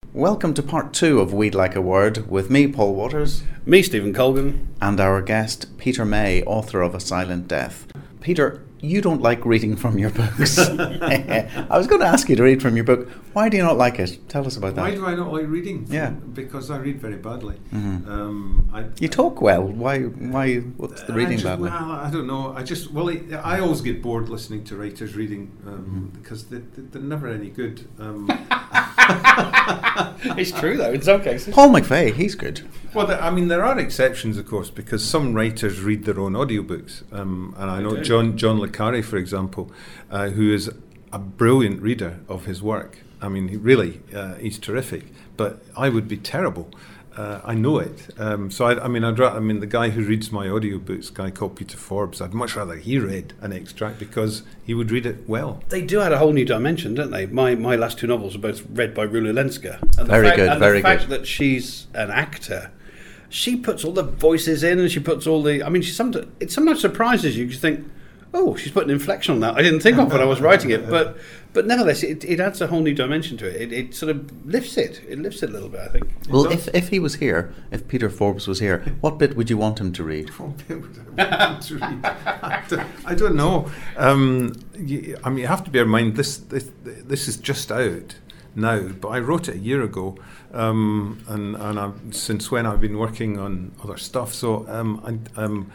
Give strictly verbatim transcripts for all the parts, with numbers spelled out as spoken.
Welcome to part two of We'd Like a Word with me, Paul Waters. Me, Stephen Colgan. And our guest, Peter May, author of A Silent Death. Peter, you don't like reading from your books. I was going to ask you to read from your book. Why do you not like it? Tell us about that. Why do I not like reading? Yeah. Because I read very badly. Mm-hmm. Um, I, you talk well. Why? Why? What's the reading I just, badly? Well, I don't know. I just well, I, I always get bored listening to writers reading um, mm-hmm. because they, they, they're never any good. Um, It's true though, in some cases. Paul McVeigh, he's good. Well, there, I mean, there are exceptions, of course, because some writers read their own audiobooks. Um, and I know do. John John le Carré, for example, uh, who is a brilliant reader of his work. I mean, he really, uh, he's terrific. But I would be terrible. Uh, I know it. Um, so, I, I mean, I'd ra- I mean, the guy who reads my audiobooks, a guy called Peter Forbes, I'd much rather he read an extract because he would read it well. They do add a whole new dimension, don't they? My my last two novels are both read by Rula Lenska. And Very the fact, good, and very the fact good. that she's an actor, she puts all the voices in and she puts all the... I mean, she sometimes, it sometimes surprises you because you think, oh, she's put an inflection on that. I didn't think of when I was writing it. But but nevertheless, it, it adds a whole new dimension to it. it. It sort of lifts it. It lifts it a little bit, I think. Well, if if he was here, if Peter Forbes was here, what bit would you want him to read? What bit would I want him to read? I don't, I don't know. Um, you, I mean, you have to bear in mind, this, this, this is just out now, but I wrote it a year ago. Um, and and I've, since when I've been working on other stuff. So um, I, um,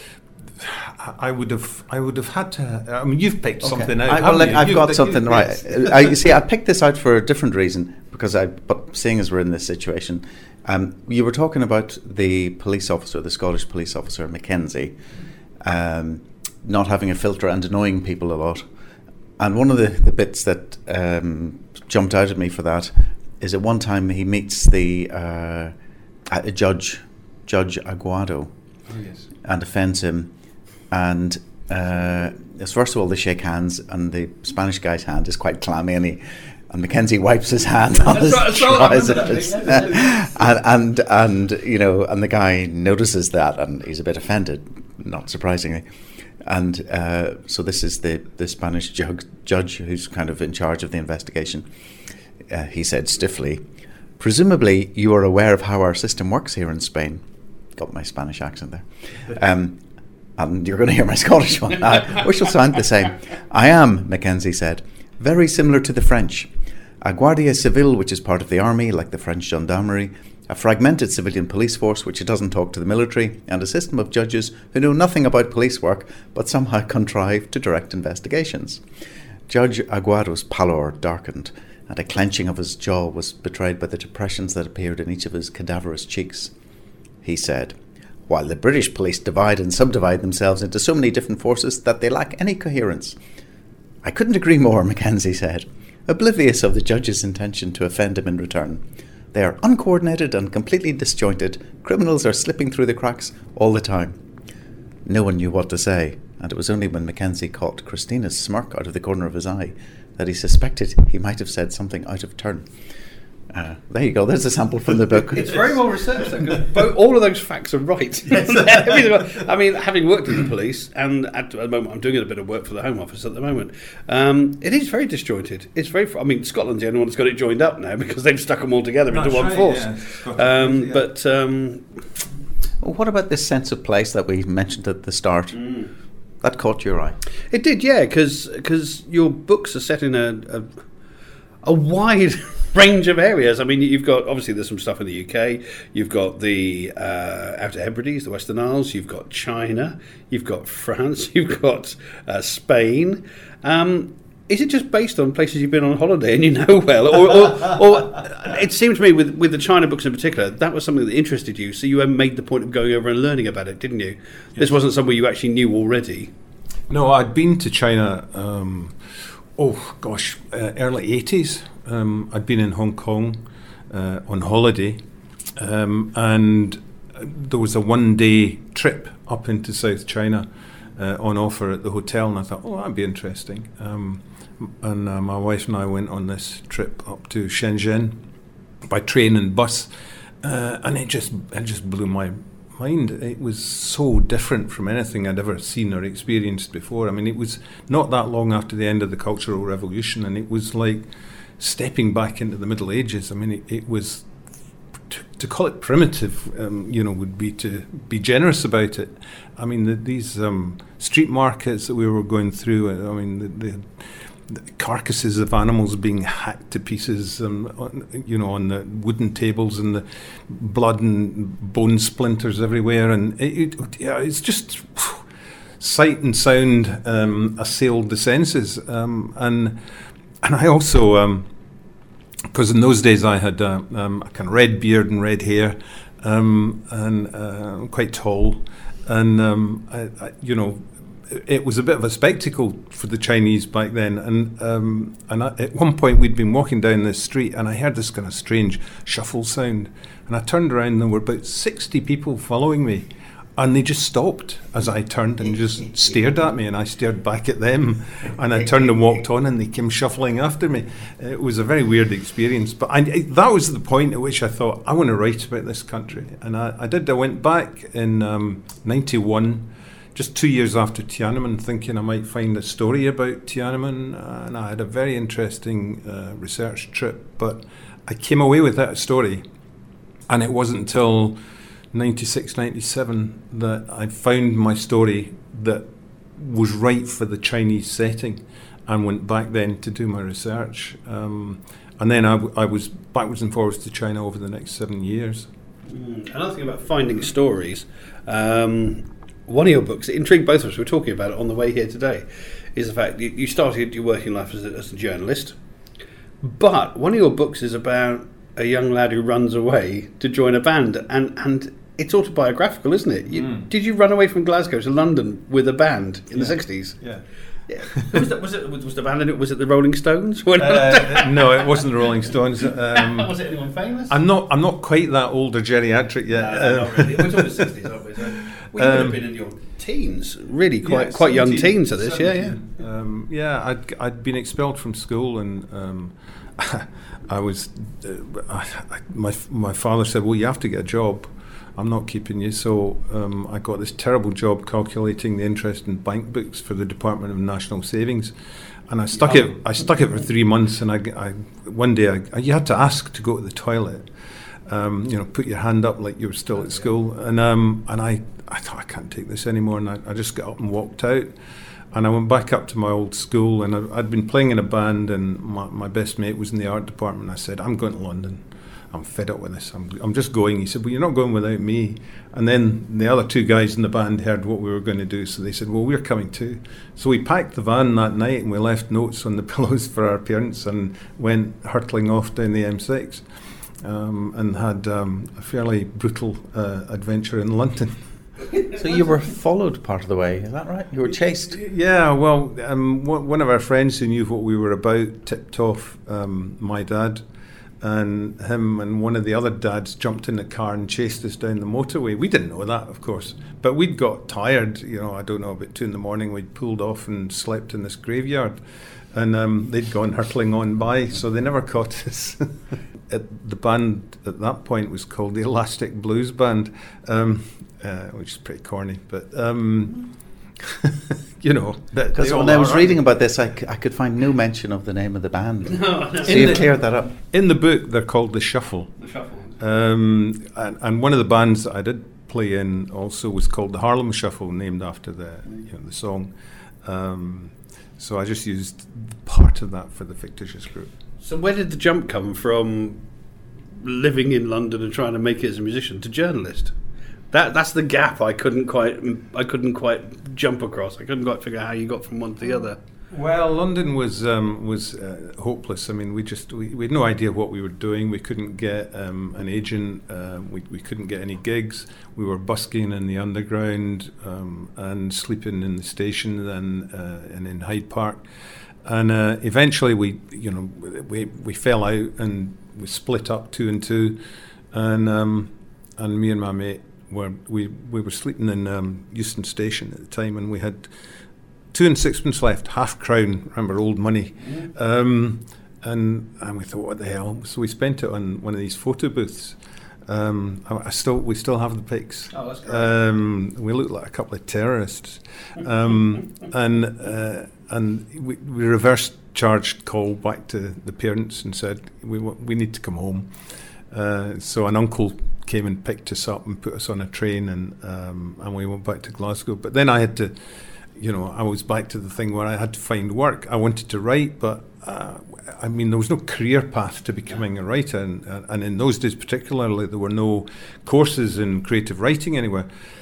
I would have, I would have had to. I mean, you've picked Okay. something out. I, well, haven't you? I've You've- got you've- something right. yes. I, you see, I picked this out for a different reason because I. But seeing as we're in this situation, um, you were talking about the police officer, the Scottish police officer Mackenzie, um, not having a filter and annoying people a lot. And one of the, the bits that um, jumped out at me for that is at one time he meets the uh, a judge, Judge Aguado, Oh, yes. and offends him. And uh, first of all, they shake hands, and the Spanish guy's hand is quite clammy, and he and Mackenzie wipes his hand on his That's right, I remember trousers, that. and, and and you know, and the guy notices that, and he's a bit offended, not surprisingly. And uh, so this is the the Spanish judge, judge who's kind of in charge of the investigation. Uh, he said stiffly, "Presumably, you are aware of how our system works here in Spain." Got my Spanish accent there. Um, and you're going to hear my Scottish one, uh, which will sound the same. "I am," Mackenzie said, "very similar to the French. A Guardia Civil, which is part of the army, like the French gendarmerie, a fragmented civilian police force which doesn't talk to the military, and a system of judges who know nothing about police work but somehow contrive to direct investigations." Judge Aguado's pallor darkened, and a clenching of his jaw was betrayed by the depressions that appeared in each of his cadaverous cheeks. He said, "While the British police divide and subdivide themselves into so many different forces that they lack any coherence." "I couldn't agree more," Mackenzie said, oblivious of the judge's intention to offend him in return. "They are uncoordinated and completely disjointed. Criminals are slipping through the cracks all the time." No one knew what to say, and it was only when Mackenzie caught Christina's smirk out of the corner of his eye that he suspected he might have said something out of turn. Uh, there you go, there's a sample from the book. It's very well researched, though, 'cause both, all of those facts are right. I mean, having worked in the police, and at the moment I'm doing a bit of work for the Home Office at the moment, um, it is very disjointed. It's very. I mean, Scotland's the only one that's got it joined up now because they've stuck them all together That's into one right, force. yeah. Scottish Um, police, yeah. But um, Well, what about this sense of place that we mentioned at the start? Mm. That caught your eye. it did, yeah, because your books are set in a, a, a wide range of areas. I mean, you've got, obviously there's some stuff in the U K, you've got the uh, Outer Hebrides, the Western Isles, you've got China, you've got France, you've got uh, Spain. Um, is it just based on places you've been on holiday and you know well? Or, or, or it seemed to me with, with the China books in particular, that was something that interested you, so you made the point of going over and learning about it, didn't you? Yes. This wasn't somewhere you actually knew already. No, I'd been to China, um, oh gosh, uh, early eighties. Um, I'd been in Hong Kong uh, on holiday, um, and there was a one-day trip up into South China uh, on offer at the hotel, and I thought, oh, that'd be interesting. Um, and uh, my wife and I went on this trip up to Shenzhen by train and bus, uh, and it just it just blew my mind. It was so different from anything I'd ever seen or experienced before. I mean, it was not that long after the end of the Cultural Revolution, and it was like stepping back into the Middle Ages. I mean, it, it was, to, to call it primitive, um, you know, would be to be generous about it. I mean, the, these um, street markets that we were going through, I mean, the, the, the carcasses of animals being hacked to pieces, um, on, you know, on the wooden tables, and the blood and bone splinters everywhere. And it, it, yeah, it's just... sight and sound um, assailed the senses, um, and and I also, because um, in those days I had uh, um, a kind of red beard and red hair, um, and uh, quite tall, and um, I, I, you know, it was a bit of a spectacle for the Chinese back then. And um, and I, at one point we'd been walking down this street, and I heard this kind of strange shuffle sound, and I turned around, and there were about sixty people following me. And they just stopped as I turned and just stared at me, and I stared back at them, and I turned and walked on, and they came shuffling after me. It was a very weird experience, but I, that was the point at which I thought, I want to write about this country. And I, I did. I went back in um, ninety-one, just two years after Tiananmen, thinking I might find a story about Tiananmen, and I had a very interesting uh, research trip, but I came away without a story, and it wasn't until ninety-six, ninety-seven that I found my story that was right for the Chinese setting, and went back then to do my research. Um, and then I, w- I was backwards and forwards to China over the next seven years. Mm. Another thing about finding stories, um, one of your books, it intrigued both of us, we were talking about it on the way here today, is the fact you, you started your working life as a, as a journalist, but one of your books is about a young lad who runs away to join a band, and and it's autobiographical, isn't it? You, mm. Did you run away from Glasgow to London with a band in yeah. the sixties? Yeah. yeah. was, that, was it was the band in it? Was it the Rolling Stones? uh, no, it wasn't the Rolling Stones. Um, was it anyone famous? I'm not. I'm not quite that old or geriatric yet. No, no, not really. We're talking the sixties, aren't we? So we would um, have been in your teens, really quite yeah, quite young teens at this. seventeen. Yeah, yeah. Um, yeah, I'd I'd been expelled from school, and um, I was. Uh, I, I, my my father said, "Well, you have to get a job. I'm not keeping you." So um, I got this terrible job calculating the interest in bank books for the Department of National Savings, and I stuck oh. it. I stuck it for three months, and I, I one day I, you had to ask to go to the toilet. Um, you know, put your hand up like you were still at school, and um, and I, I thought, I can't take this anymore, and I, I just got up and walked out. And I went back up to my old school, and I, I'd been playing in a band, and my, my best mate was in the art department. I said, "I'm going to London. I'm fed up with this. I'm, I'm just going." He said, "Well, you're not going without me." And then the other two guys in the band heard what we were going to do, so they said, "Well, we're coming too." So we packed the van that night, and we left notes on the pillows for our parents, and went hurtling off down the M six, um, and had um, a fairly brutal uh, adventure in London. So you were followed part of the way, is that right? You were chased? Yeah, well, um, one of our friends who knew what we were about tipped off um, my dad, and him and one of the other dads jumped in the car and chased us down the motorway. We didn't know that, of course, but we'd got tired, you know, I don't know, about two in the morning, we'd pulled off and slept in this graveyard, and um, they'd gone hurtling on by, so they never caught us. At the band at that point was called the Elastic Blues Band, um, uh, which is pretty corny, but um, you know. Because when I was reading about this, I, c- I could find no mention of the name of the band. No, no. So you cleared that up. In the book, they're called The Shuffle. The Shuffle. Um, and, and one of the bands that I did play in also was called the Harlem Shuffle, named after the you know, the song. Um, so I just used part of that for the fictitious group. So where did the jump come from, living in London and trying to make it as a musician, to journalist? That that's the gap I couldn't quite I couldn't quite jump across. I couldn't quite figure out how you got from one to the other. Well, London was um, was uh, hopeless. I mean, we just we, we had no idea what we were doing. We couldn't get um, an agent. Uh, we we couldn't get any gigs. We were busking in the underground um, and sleeping in the station and uh, and in Hyde Park. And uh, eventually, we you know we we fell out and we split up two and two, and um, and me and my mate were we we were sleeping in um, Euston Station at the time, and we had two and sixpence left, half crown. Remember, old money, mm. um, and and we thought, what the hell? So we spent it on one of these photo booths, Um, I, I still, we still have the pics. Oh, that's great. Um, we look like a couple of terrorists, um, and uh, and we, we reverse charged call back to the parents and said we wa- we need to come home. Uh, so an uncle came and picked us up and put us on a train, and um, and we went back to Glasgow. But then I had to, you know, I was back to the thing where I had to find work. I wanted to write, but uh, I mean, there was no career path to becoming a writer, and, and in those days particularly, there were no courses in creative writing anywhere.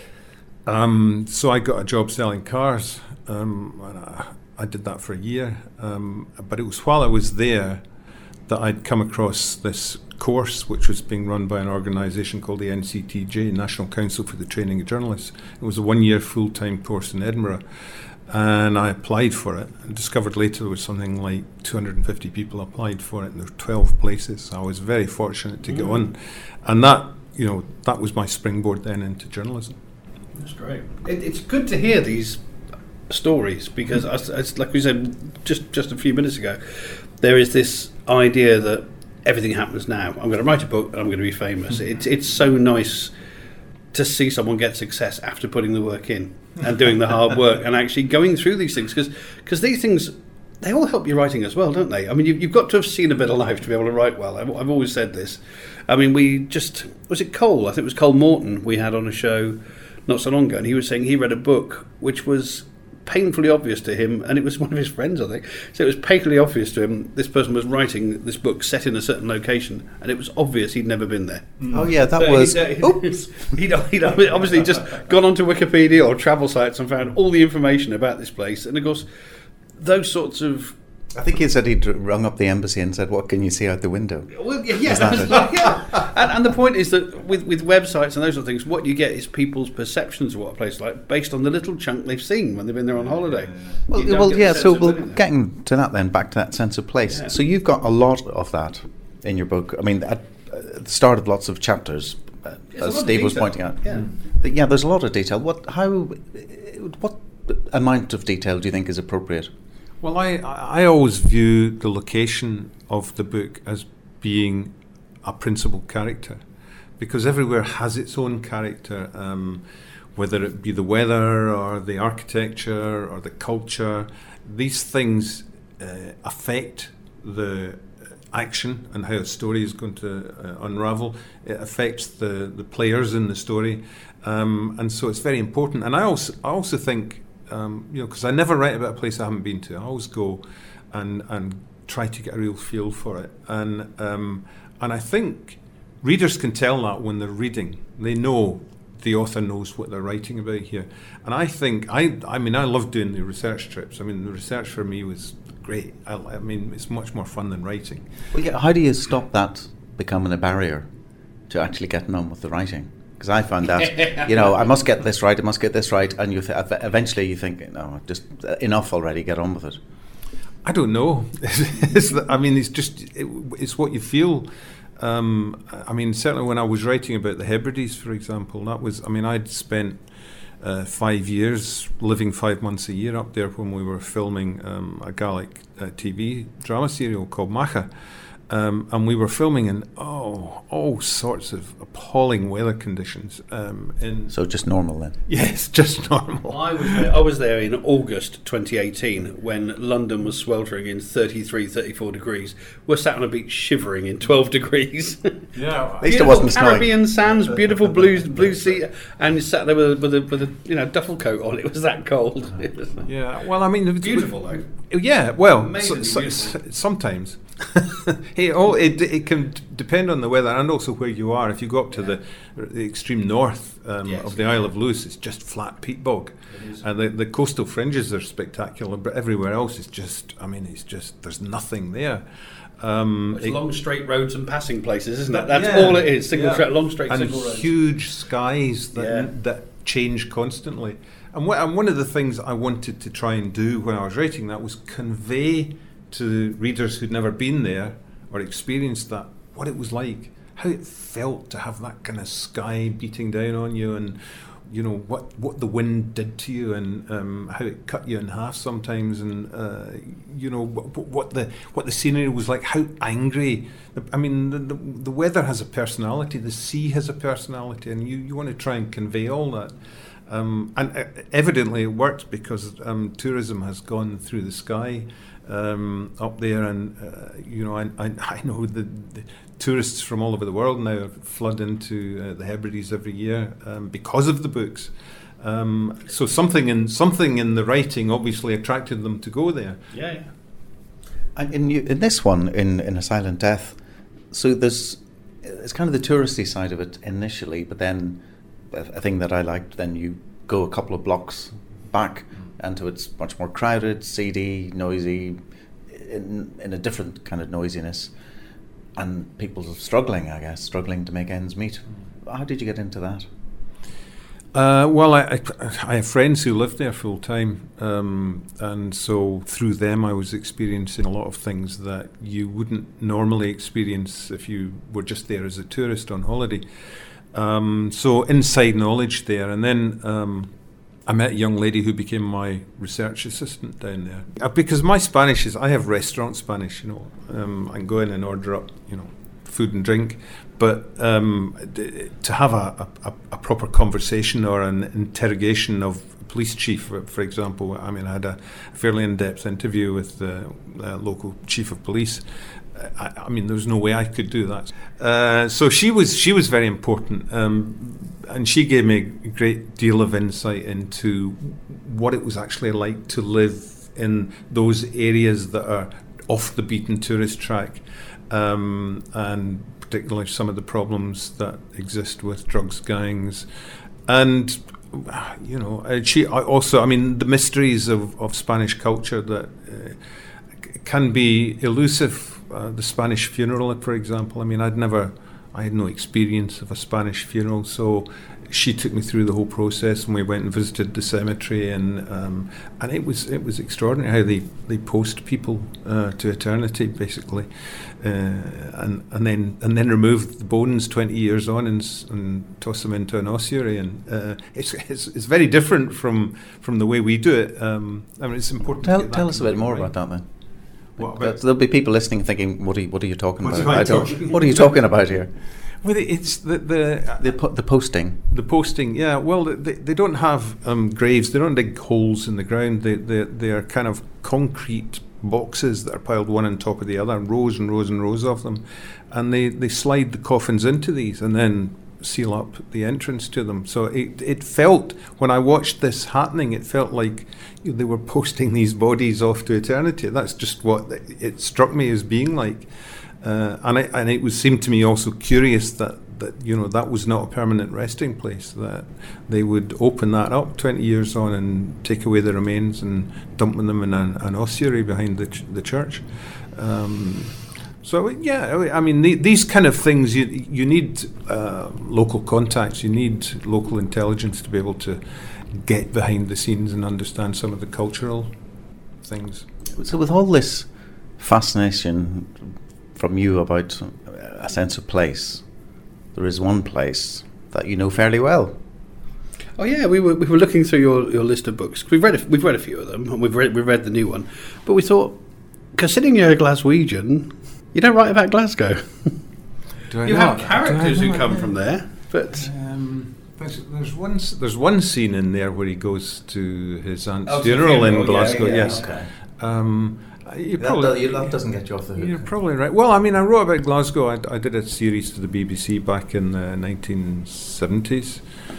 Um, so I got a job selling cars, um, and I, I did that for a year. Um, but it was while I was there that I'd come across this course, which was being run by an organisation called the N C T J, National Council for the Training of Journalists. It was a one-year full-time course in Edinburgh, and I applied for it and discovered later there was something like two hundred fifty people applied for it, and there were twelve places. So I was very fortunate to mm. get on, and that, you know, that was my springboard then into journalism. That's great. It, it's good to hear these stories, because as, as like we said just just a few minutes ago, there is this idea that everything happens now. I'm going to write a book and I'm going to be famous. It's it's so nice to see someone get success after putting the work in and doing the hard work and actually going through these things, because because these things, they all help your writing as well, don't they? I mean, you've, you've got to have seen a bit of life to be able to write well. I've, I've always said this. I mean, we just, was it Cole? I think it was Cole Morton we had on a show not so long ago, and he was saying he read a book which was painfully obvious to him, and it was one of his friends, I think. So it was painfully obvious to him this person was writing this book set in a certain location, and it was obvious he'd never been there. Mm. Oh yeah, that so was. He'd, uh, oops. he'd, he'd obviously just gone onto Wikipedia or travel sites and found all the information about this place, and of course, those sorts of. I think he said he'd rung up the embassy and said, "What can you see out the window?" Well, yeah, yeah, that like, yeah. And, and the point is that with, with websites and those sort of things, what you get is people's perceptions of what a place is like based on the little chunk they've seen when they've been there on holiday. Well, well yeah. So we'll getting to that then, back to that sense of place. Yeah. So you've got a lot of that in your book. I mean, at, at the start of lots of chapters, uh, as Steve was pointing out. Yeah. yeah, there's a lot of detail. What, how, what amount of detail do you think is appropriate? Well, I, I always view the location of the book as being a principal character, because everywhere has its own character, um, whether it be the weather or the architecture or the culture. These things uh, affect the action and how a story is going to uh, unravel. It affects the, the players in the story, um, and so it's very important. And I also, I also think Um, you know, because I never write about a place I haven't been to. I always go and and try to get a real feel for it. And um, and I think readers can tell that when they're reading. They know the author knows what they're writing about here. And I think, I I mean, I love doing the research trips. I mean, the research for me was great. I, I mean, it's much more fun than writing. Well, yeah, how do you stop that becoming a barrier to actually getting on with the writing? Because I found that, you know, I must get this right, I must get this right, and you th- eventually you think, no, just enough already, get on with it. I don't know. it's the, I mean, it's just, it, it's what you feel. Um, I mean, certainly when I was writing about the Hebrides, for example, that was, I mean, I'd spent uh, five years living five months a year up there when we were filming um, a Gaelic uh, T V drama serial called Macha. Um, and we were filming in oh all sorts of appalling weather conditions. Um, in so just normal then? Yes, just normal. I was there, I was there in August twenty eighteen when London was sweltering in thirty-three, thirty-four degrees. We're sat on a beach shivering in twelve degrees. Yeah, at least it wasn't snowing. Caribbean sands, beautiful blue blue sea, and you sat there with a, with a, with a you know duffel coat on. It was that cold. Yeah, well, I mean, beautiful though. Yeah, well, so, so, so, sometimes. Hey, oh, it it can d- depend on the weather and also where you are. If you go up to yeah. the, the extreme north um, yes. of the Isle of Lewis, it's just flat peat bog, and the, the coastal fringes are spectacular. But everywhere else is just, I mean, it's just there's nothing there. Um, it's it, long straight roads and passing places, isn't it? That's yeah, all it is. Single yeah. track, long straight, and single roads. Huge skies that yeah. that change constantly. And, wh- and one of the things I wanted to try and do when I was writing that was convey to readers who'd never been there or experienced that, what it was like, how it felt to have that kind of sky beating down on you, and you know, what, what the wind did to you, and um, how it cut you in half sometimes, and uh, you know what, what the what the scenery was like, how angry. I mean, the, the, the weather has a personality, the sea has a personality, and you, you want to try and convey all that. Um, and uh, evidently it worked, because um, tourism has gone through the sky um, up there, and uh, you know, I, I, I know the, the tourists from all over the world now flood into uh, the Hebrides every year um, because of the books. Um, so something in something in the writing obviously attracted them to go there. Yeah, yeah. And in you, in this one, in, in A Silent Death, so there's it's kind of the touristy side of it initially, but then a, a thing that I liked, then you go a couple of blocks back into it's much more crowded, seedy, noisy, in in a different kind of noisiness. And people struggling, I guess, struggling to make ends meet. How did you get into that? Uh, well, I, I, I have friends who live there full time, um, and so through them I was experiencing a lot of things that you wouldn't normally experience if you were just there as a tourist on holiday. Um, so inside knowledge there, and then um, I met a young lady who became my research assistant down there. Uh, because my Spanish is, I have restaurant Spanish, you know. Um, I can go in and order up, you know, food and drink. But um, d- to have a, a, a proper conversation or an interrogation of a police chief, for, for example, I mean, I had a fairly in-depth interview with the uh, local chief of police. I, I mean, there was no way I could do that. Uh, so she was she was very important, um, and she gave me a great deal of insight into what it was actually like to live in those areas that are off the beaten tourist track, um, and particularly some of the problems that exist with drugs gangs, and you know, she also, I mean, the mysteries of, of Spanish culture that uh, can be elusive. Uh, the Spanish funeral, for example. I mean, I'd never, I had no experience of a Spanish funeral, so she took me through the whole process, and we went and visited the cemetery, and um, and it was it was extraordinary how they, they post people uh, to eternity, basically, uh, and and then and then remove the bones twenty years on and and toss them into an ossuary, and uh, it's, it's it's very different from from the way we do it. Um, I mean, it's important. Tell to get tell that us a bit more right. about that then. What But there'll be people listening thinking, "What are you, what are you talking What about? am I I don't, talking- what are you talking about here?" Well, it's the the The po- the posting. The posting, yeah. Well, they they don't have um, graves. They don't dig holes in the ground. They they they are kind of concrete boxes that are piled one on top of the other, rows and rows and rows of them, and they, they slide the coffins into these and then seal up the entrance to them. So it it felt, when I watched this happening, it felt like, you know, they were posting these bodies off to eternity. That's just what it struck me as being like. Uh, and, I, and it was seemed to me also curious that, that you know that was not a permanent resting place, that they would open that up twenty years on and take away the remains and dump them in an, an ossuary behind the, ch- the church. Um, so yeah, I mean the, these kind of things, you you need uh, local contacts, you need local intelligence to be able to get behind the scenes and understand some of the cultural things. So with all this fascination from you about a sense of place, there is one place that you know fairly well. Oh yeah, we were we were looking through your, your list of books. We've read a, we've read a few of them, and we've read we've read the new one. But we thought, considering you're a Glaswegian, you don't write about Glasgow. Do I You not? have characters Do I who not? come from there, but Um, there's, there's one s- there's one scene in there where he goes to his aunt's Oh, to the funeral, in funeral, yeah, Glasgow. yeah, yes. okay. Um, you That, probably, do- that doesn't get you off the hook. you're probably right. Well, I mean, I wrote about Glasgow. I, I did a series for the B B C back in the nineteen seventies.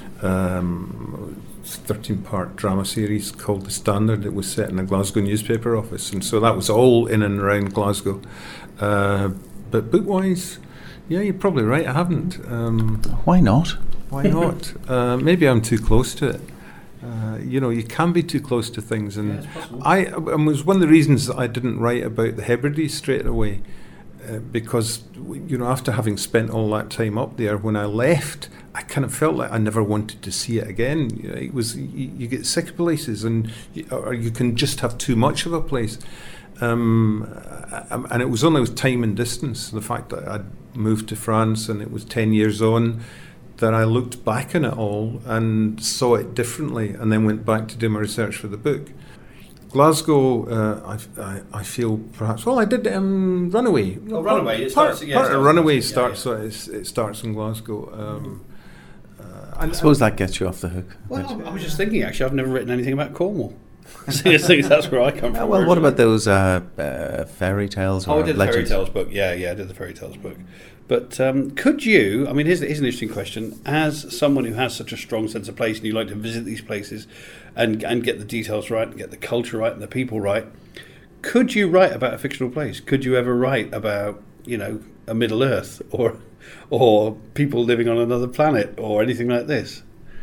Um, thirteen-part drama series called The Standard. It was set in a Glasgow newspaper office, and so that was all in and around Glasgow. Uh, but book-wise, yeah, you're probably right. I haven't. Um, Why not? Why not? uh, maybe I'm too close to it. Uh, you know, you can be too close to things, and Yeah, it's possible. I and it was one of the reasons that I didn't write about the Hebrides straight away, uh, because you know, after having spent all that time up there, when I left, I kind of felt like I never wanted to see it again. You know, it was you, you get sick of places, and you, or you can just have too much of a place. Um, and it was only with time and distance, the fact that I'd moved to France and it was ten years on, that I looked back on it all and saw it differently, and then went back to do my research for the book. Glasgow, uh, I, I, I feel perhaps. Well, I did um, Runaway. Oh, Runaway. It Part, starts, yeah, part it starts, of Runaway yeah, starts. yeah. Uh, it's, it starts in Glasgow. Um, uh, and, I suppose that gets you off the hook. Well, I was just thinking, actually, I've never written anything about Cornwall. Seriously, that's where I come Uh, from. well, what about those uh, uh, fairy tales or Oh, I did the fairy legends? tales book. Yeah, yeah, I did the fairy tales book. But um, could you, I mean, here's, here's an interesting question. As someone who has such a strong sense of place and you like to visit these places and, and get the details right and get the culture right and the people right, could you write about a fictional place? Could you ever write about, you know, a Middle Earth or or people living on another planet or anything like this?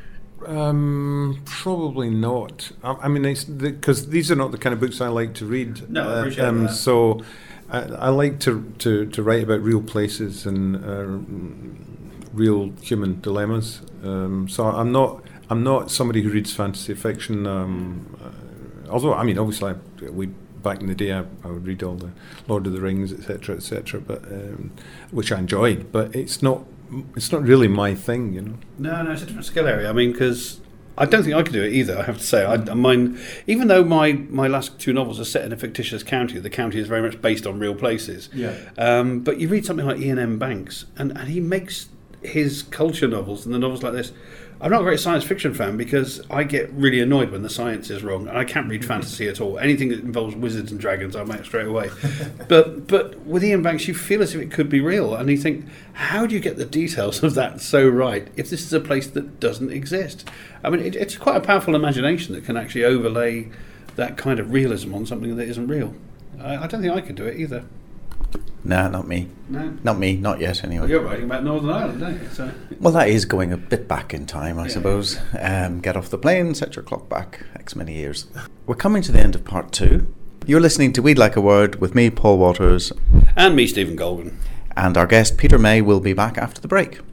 Um, probably not. I, I mean, because the, these are not the kind of books I like to read. No, I appreciate uh, um, that. So I, I like to, to, to write about real places and uh, real human dilemmas. Um, so I'm not I'm not somebody who reads fantasy fiction. Um, uh, although I mean, obviously, I, we back in the day I, I would read all the Lord of the Rings, et cetera, et cetera. But um, which I enjoyed. But it's not. It's not really my thing, you know. No, no, it's a different skill area. I mean, because I don't think I could do it either, I have to say. I, mine, even though my, my last two novels are set in a fictitious county, the county is very much based on real places. Yeah. Um, but you read something like Ian M. Banks, and, and he makes his culture novels and the novels like this. I'm not a great science fiction fan because I get really annoyed when the science is wrong, and I can't read fantasy at all. Anything that involves wizards and dragons, I'm out straight away. but but with Ian Banks, you feel as if it could be real, and you think, how do you get the details of that so right if this is a place that doesn't exist? I mean, it, it's quite a powerful imagination that can actually overlay that kind of realism on something that isn't real. I, I don't think I could do it either. Nah, not me. No. Not me, not yet anyway. Well, you're writing about Northern Ireland, aren't you? So. Well, that is going a bit back in time, I Yeah. suppose. Um, get off the plane, set your clock back X many years. We're coming to the end of part two. You're listening to We'd Like a Word with me, Paul Waters. And me, Stephen Golgan. And our guest, Peter May, will be back after the break.